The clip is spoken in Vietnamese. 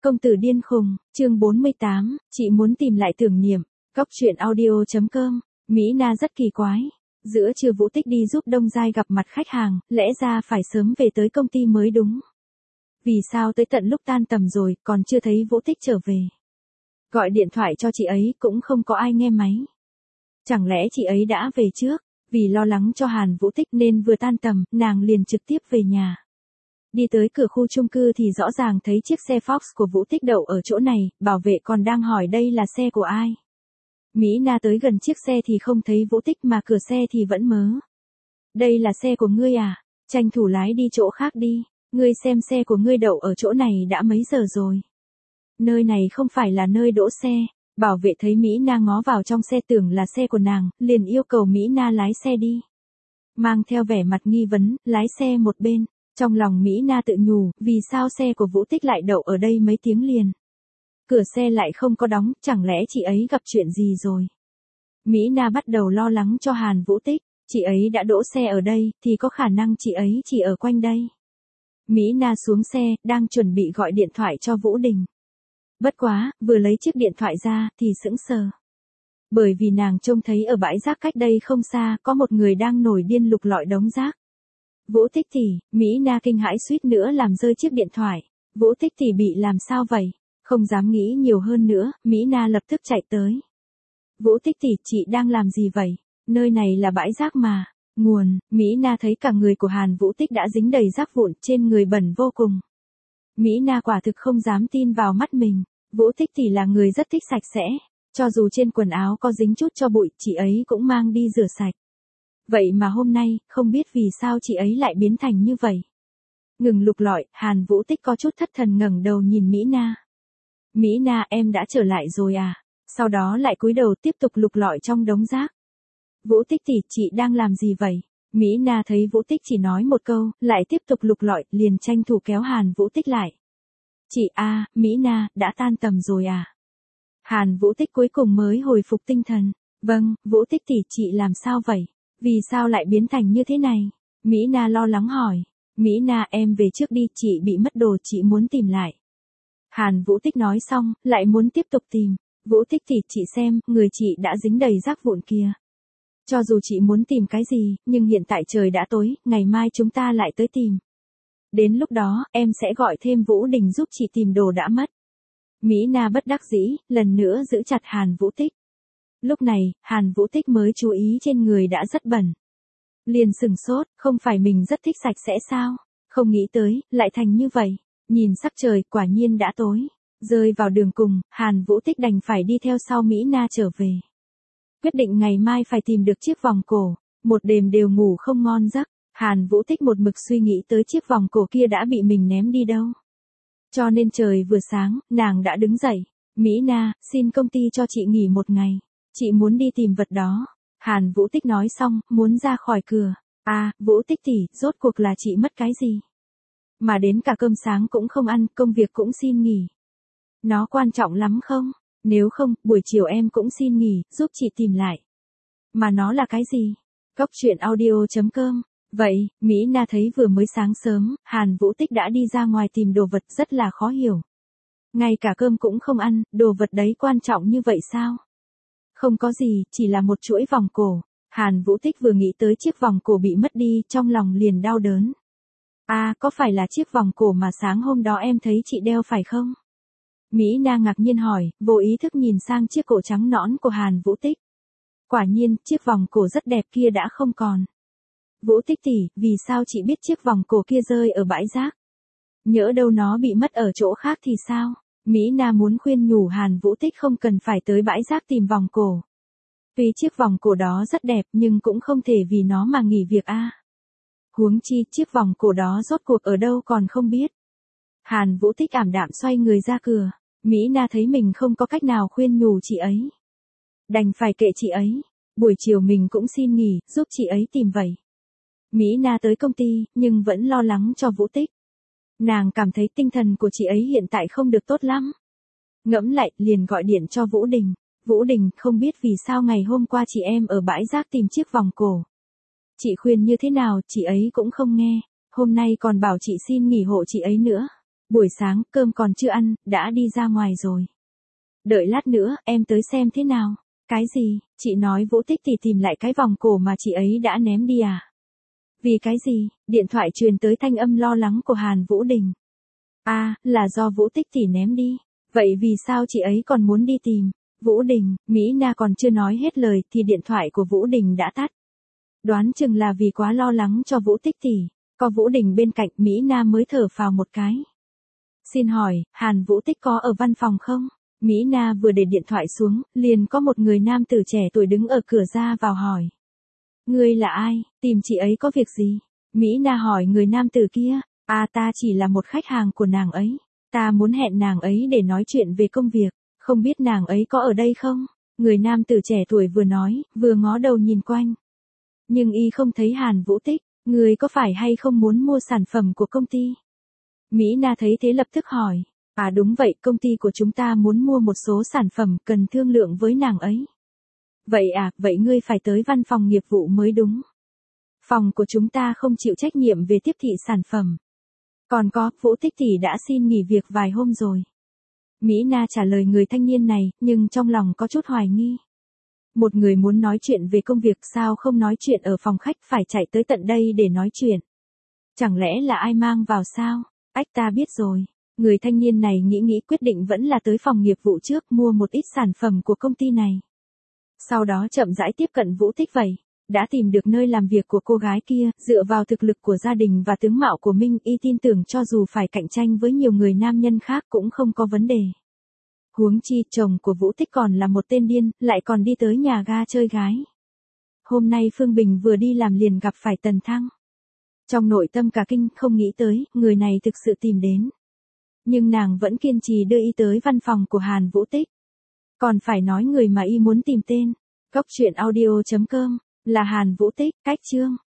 Công tử điên khùng, chương 48, chị muốn tìm lại tưởng niệm. Cóc truyện audio.com. Mỹ Na rất kỳ quái. Giữa trưa Vũ Tích đi giúp Đông Giai gặp mặt khách hàng, lẽ ra phải sớm về tới công ty mới đúng. Vì sao tới tận lúc tan tầm rồi, còn chưa thấy Vũ Tích trở về. Gọi điện thoại cho chị ấy cũng không có ai nghe máy. Chẳng lẽ chị ấy đã về trước? Vì lo lắng cho Hàn Vũ Tích nên vừa tan tầm, nàng liền trực tiếp về nhà. Đi tới cửa khu chung cư thì rõ ràng thấy chiếc xe Fox của Vũ Tích đậu ở chỗ này, bảo vệ còn đang hỏi đây là xe của ai. Mỹ Na tới gần chiếc xe thì không thấy Vũ Tích mà cửa xe thì vẫn mớ. Đây là xe của ngươi à? Tranh thủ lái đi chỗ khác đi, ngươi xem xe của ngươi đậu ở chỗ này đã mấy giờ rồi. Nơi này không phải là nơi đỗ xe. Bảo vệ thấy Mỹ Na ngó vào trong xe tưởng là xe của nàng, liền yêu cầu Mỹ Na lái xe đi. Mang theo vẻ mặt nghi vấn, lái xe một bên. Trong lòng Mỹ Na tự nhủ, vì sao xe của Vũ Tích lại đậu ở đây mấy tiếng liền. Cửa xe lại không có đóng, chẳng lẽ chị ấy gặp chuyện gì rồi. Mỹ Na bắt đầu lo lắng cho Hàn Vũ Tích, chị ấy đã đỗ xe ở đây, thì có khả năng chị ấy chỉ ở quanh đây. Mỹ Na xuống xe, đang chuẩn bị gọi điện thoại cho Vũ Đình. Bất quá, vừa lấy chiếc điện thoại ra, thì sững sờ. Bởi vì nàng trông thấy ở bãi rác cách đây không xa, có một người đang nổi điên lục lọi đống rác. Vũ Tích tỷ, Mỹ Na kinh hãi suýt nữa làm rơi chiếc điện thoại. Vũ Tích tỷ bị làm sao vậy? Không dám nghĩ nhiều hơn nữa, Mỹ Na lập tức chạy tới. Vũ Tích tỷ, chị đang làm gì vậy? Nơi này là bãi rác mà. Nguồn, Mỹ Na thấy cả người của Hàn Vũ Tích đã dính đầy rác vụn, trên người bẩn vô cùng. Mỹ Na quả thực không dám tin vào mắt mình. Vũ Tích tỷ là người rất thích sạch sẽ. Cho dù trên quần áo có dính chút cho bụi, chị ấy cũng mang đi rửa sạch. Vậy mà hôm nay, không biết vì sao chị ấy lại biến thành như vậy. Ngừng lục lọi, Hàn Vũ Tích có chút thất thần ngẩng đầu nhìn Mỹ Na. Mỹ Na, em đã trở lại rồi à? Sau đó lại cúi đầu tiếp tục lục lọi trong đống rác. Vũ Tích tỷ, chị đang làm gì vậy? Mỹ Na thấy Vũ Tích chỉ nói một câu, lại tiếp tục lục lọi, liền tranh thủ kéo Hàn Vũ Tích lại. Chị a, Mỹ Na, đã tan tầm rồi à? Hàn Vũ Tích cuối cùng mới hồi phục tinh thần. Vâng, Vũ Tích tỷ, chị làm sao vậy? Vì sao lại biến thành như thế này? Mỹ Na lo lắng hỏi. Mỹ Na, em về trước đi, chị bị mất đồ, chị muốn tìm lại. Hàn Vũ Tích nói xong, lại muốn tiếp tục tìm. Vũ Tích tỷ, chị xem, người chị đã dính đầy rác vụn kia. Cho dù chị muốn tìm cái gì, nhưng hiện tại trời đã tối, ngày mai chúng ta lại tới tìm. Đến lúc đó, em sẽ gọi thêm Vũ Đình giúp chị tìm đồ đã mất. Mỹ Na bất đắc dĩ, lần nữa giữ chặt Hàn Vũ Tích. Lúc này, Hàn Vũ Tích mới chú ý trên người đã rất bẩn. Liền sừng sốt, không phải mình rất thích sạch sẽ sao? Không nghĩ tới, lại thành như vậy. Nhìn sắc trời, quả nhiên đã tối. Rơi vào đường cùng, Hàn Vũ Tích đành phải đi theo sau Mỹ Na trở về. Quyết định ngày mai phải tìm được chiếc vòng cổ. Một đêm đều ngủ không ngon giấc. Hàn Vũ Tích một mực suy nghĩ tới chiếc vòng cổ kia đã bị mình ném đi đâu. Cho nên trời vừa sáng, nàng đã đứng dậy. Mỹ Na, xin công ty cho chị nghỉ một ngày. Chị muốn đi tìm vật đó. Hàn Vũ Tích nói xong, muốn ra khỏi cửa. À, Vũ Tích tỷ, rốt cuộc là chị mất cái gì? Mà đến cả cơm sáng cũng không ăn, công việc cũng xin nghỉ. Nó quan trọng lắm không? Nếu không, buổi chiều em cũng xin nghỉ, giúp chị tìm lại. Mà nó là cái gì? Cóc truyện audio.com. Vậy, Mỹ Na thấy vừa mới sáng sớm, Hàn Vũ Tích đã đi ra ngoài tìm đồ vật rất là khó hiểu. Ngay cả cơm cũng không ăn, đồ vật đấy quan trọng như vậy sao? Không có gì, chỉ là một chuỗi vòng cổ. Hàn Vũ Tích vừa nghĩ tới chiếc vòng cổ bị mất đi, trong lòng liền đau đớn. À, có phải là chiếc vòng cổ mà sáng hôm đó em thấy chị đeo phải không? Mỹ Na ngạc nhiên hỏi, vô ý thức nhìn sang chiếc cổ trắng nõn của Hàn Vũ Tích. Quả nhiên, chiếc vòng cổ rất đẹp kia đã không còn. Vũ Tích tỷ, vì sao chị biết chiếc vòng cổ kia rơi ở bãi rác? Nhỡ đâu nó bị mất ở chỗ khác thì sao? Mỹ Na muốn khuyên nhủ Hàn Vũ Tích không cần phải tới bãi rác tìm vòng cổ. Tuy chiếc vòng cổ đó rất đẹp nhưng cũng không thể vì nó mà nghỉ việc a. Huống chi chiếc vòng cổ đó rốt cuộc ở đâu còn không biết. Hàn Vũ Tích ảm đạm xoay người ra cửa. Mỹ Na thấy mình không có cách nào khuyên nhủ chị ấy. Đành phải kệ chị ấy. Buổi chiều mình cũng xin nghỉ, giúp chị ấy tìm vậy. Mỹ Na tới công ty, nhưng vẫn lo lắng cho Vũ Tích. Nàng cảm thấy tinh thần của chị ấy hiện tại không được tốt lắm. Ngẫm lại, liền gọi điện cho Vũ Đình. Vũ Đình, không biết vì sao ngày hôm qua chị em ở bãi rác tìm chiếc vòng cổ. Chị khuyên như thế nào, chị ấy cũng không nghe. Hôm nay còn bảo chị xin nghỉ hộ chị ấy nữa. Buổi sáng cơm còn chưa ăn, đã đi ra ngoài rồi. Đợi lát nữa, em tới xem thế nào. Cái gì, chị nói Vũ Tích Tỷ tìm lại cái vòng cổ mà chị ấy đã ném đi à? Vì cái gì? Điện thoại truyền tới thanh âm lo lắng của Hàn Vũ Đình. À, là do Vũ Tích Tỷ ném đi. Vậy vì sao chị ấy còn muốn đi tìm? Vũ Đình, Mỹ Na còn chưa nói hết lời thì điện thoại của Vũ Đình đã tắt. Đoán chừng là vì quá lo lắng cho Vũ Tích Tỷ. Có Vũ Đình bên cạnh Mỹ Na mới thở phào một cái. Xin hỏi, Hàn Vũ Tích có ở văn phòng không? Mỹ Na vừa để điện thoại xuống, liền có một người nam tử trẻ tuổi đứng ở cửa ra vào hỏi. Ngươi là ai, tìm chị ấy có việc gì? Mỹ Na hỏi người nam tử kia, à ta chỉ là một khách hàng của nàng ấy. Ta muốn hẹn nàng ấy để nói chuyện về công việc, không biết nàng ấy có ở đây không? Người nam tử trẻ tuổi vừa nói, vừa ngó đầu nhìn quanh. Nhưng y không thấy Hàn Vũ Tích, người có phải hay không muốn mua sản phẩm của công ty? Mỹ Na thấy thế lập tức hỏi, à đúng vậy, công ty của chúng ta muốn mua một số sản phẩm, cần thương lượng với nàng ấy. Vậy à, vậy ngươi phải tới văn phòng nghiệp vụ mới đúng. Phòng của chúng ta không chịu trách nhiệm về tiếp thị sản phẩm. Còn có, Vũ Tích Tỷ đã xin nghỉ việc vài hôm rồi. Mỹ Na trả lời người thanh niên này, nhưng trong lòng có chút hoài nghi. Một người muốn nói chuyện về công việc sao không nói chuyện ở phòng khách phải chạy tới tận đây để nói chuyện. Chẳng lẽ là ai mang vào sao? Ách ta biết rồi. Người thanh niên này nghĩ quyết định vẫn là tới phòng nghiệp vụ trước mua một ít sản phẩm của công ty này. Sau đó chậm rãi tiếp cận Vũ Tích vậy. Đã tìm được nơi làm việc của cô gái kia, dựa vào thực lực của gia đình và tướng mạo của Minh y tin tưởng cho dù phải cạnh tranh với nhiều người nam nhân khác cũng không có vấn đề. Huống chi chồng của Vũ Tích còn là một tên điên, lại còn đi tới nhà ga chơi gái. Hôm nay Phương Bình vừa đi làm liền gặp phải Tần Thăng. Trong nội tâm cả kinh không nghĩ tới, người này thực sự tìm đến. Nhưng nàng vẫn kiên trì đưa y tới văn phòng của Hàn Vũ Tích. Còn phải nói người mà y muốn tìm tên. Góc truyện audio.com là Hàn Vũ Tích, cách chương.